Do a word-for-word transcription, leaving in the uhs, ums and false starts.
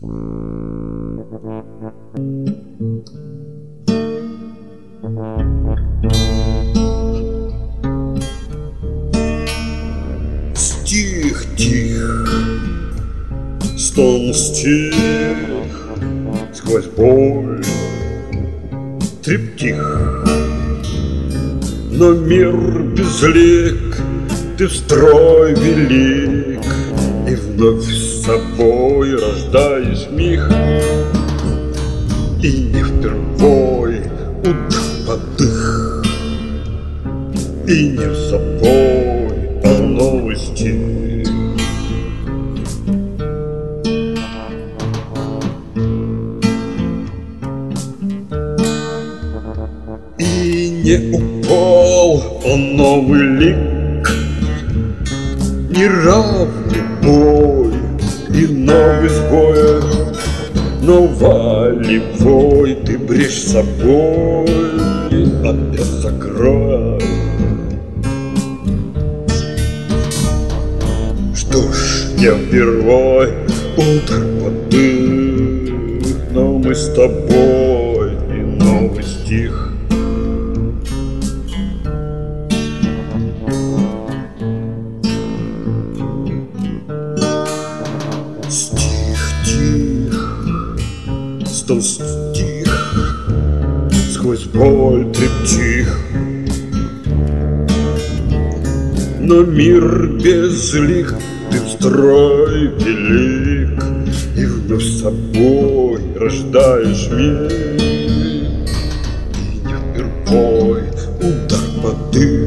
Стих тих, стон стих, сквозь боль трептих. Но мир безлик, ты в строй велик, и вновь с собой рождаешь миг. И не впервой удар подых, и не в собой, а новый стих. И не упал, а новый лик, неравный бой и новый сбой. Но волевой ты брешь собой, опять закрой. Что ж, я впервой удар подых, но мы с тобой и новый стих. Стих тих, стон стих, сквозь боль трептих. Но мир безлик, ты в строй велик, и вновь с собой рождаешь мир. И не впервой удар подых,